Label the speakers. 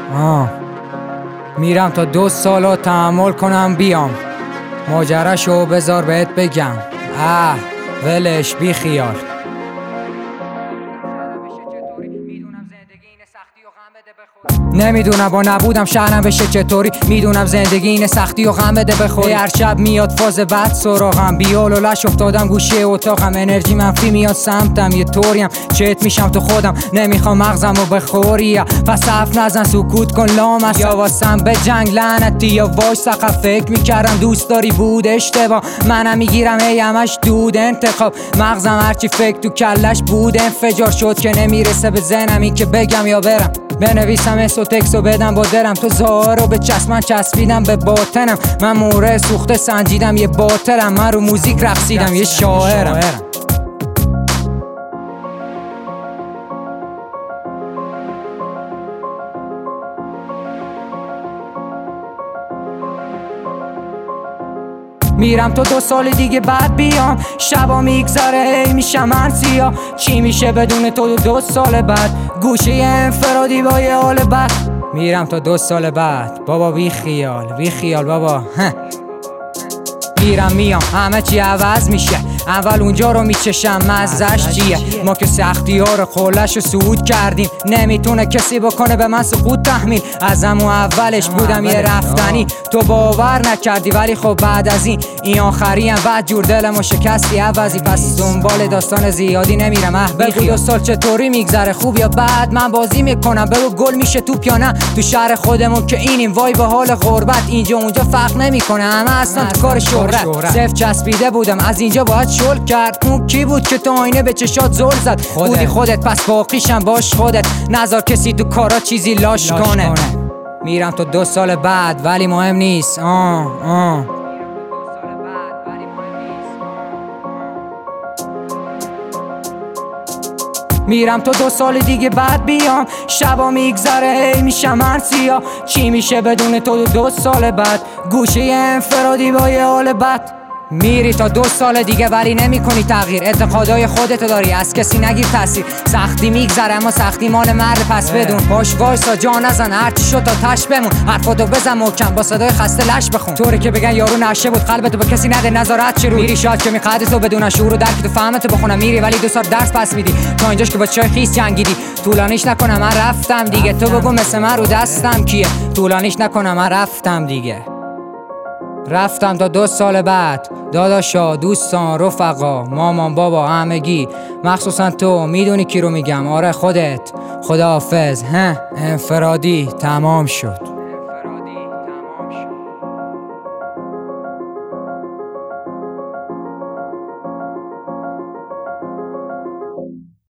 Speaker 1: میرم تا 2 سال تحمل کنم بیام، ماجراشو بذار بهت بگم. ولش بی خیال. نمیدونم با نبودم شهرم بشه چطوری، میدونم زندگی این سختی و غم بده بخوری. هر شب میاد فاز بد سراغم، بیال و لش افتادم گوشه اتاقم، انرژی منفی میاد سمتم، یه طوریم چت میشم تو خودم، نمیخوام مغزم رو بخوری. پس حرف نزن سکوت کن لامصب، یا واسم به جنگ لعنتی یا واش سقف. فکر میکردم دوست داری بود اشتباه، منم میگیرم ای همش دود انتخاب. مغزم هرچی فکر تو کلش بود انفجار شد که نمیرسه به ذهنم این که بگم یا برم. بنویسم اسم و تکس و بدم با دلم، تو ظاهر رو به چشمن چسبیدم به باطنم. من موره سوخته سنجیدم یه باطلم، من رو موزیک رقصیدم یه شاعرم. میرم تو 2 سال دیگه بعد بیام، شبا میگذره هی میشم من سیاه. چی میشه بدون تو 2 سال بعد، گوشه انفرادی با یه حال بد. میرم تا 2 سال بعد بابا بی خیال بابا. میرم میام همه چی عوض میشه، اول اونجا رو میچشم مزش چیه. ما که سختی ها رو خولش رو صعود کردیم، نمیتونه کسی بکنه به من سقوط تحمیل. از همون اولش بودم یه رفتنی، تو باور نکردی ولی خب بعد از این آخری هم بعد جور دلمو شکستی عوضی. پس دنبال داستان زیادی نمیرم. بگو 2 سال چطوری میگذره، خوب یا بد؟ من بازی میکنم، بگو گل میشه توپ یا نه. تو شهر خودمون که اینیم وای به حال غربت، اینجا اونجا فرق نمیکنه، همه اصلا تو کار شهرت. صفر چسبیده بودم از اینجا باید شل کرد. اون کی بود که تو آینه به چشات زل زد؟ بودی خودت پس باقیشم باش خودت، نذار کسی تو کارا چیزی لاش کنه. میرم تا 2 سال بعد ولی مهم نیست. میرم تو 2 سال دیگه بعد بیام، شبا میگذره هی میشم من سیاه. چی میشه بدون تو 2 سال بعد، گوشه انفرادی با یه حال بد. میری تا 2 سال دیگه ولی نمی کنی تغییر، اعتقادای خودتو داری از کسی نگیر تاثیر. سختی میگذره اما سختی مال مرد پس بدون، باش وایسا جا نزن هرچی شد تا تش بمون. حرفاتو بزن محکم با صدای خسته لش بخون، طوری که بگن یارو نشه بود قلبتو به کسی نده نظارت چی رو. میری شاد که میخواد تو بدون شعور و درک تو فهمتو بخونم، میری ولی 2 سال درس پس میدی. تا اینجاش که با چای خیس جنگیدی، طولانیش نکنم من رفتم دیگه. تو بگو مثل من رو دستم کیه، طولانیش نکنم من رفتم دیگه. رفتم تا 2 سال بعد، داداشا دوستان رفقا مامان بابا همگی، مخصوصا تو میدونی کی رو میگم. آره خودت. خداحافظ. انفرادی تمام شد.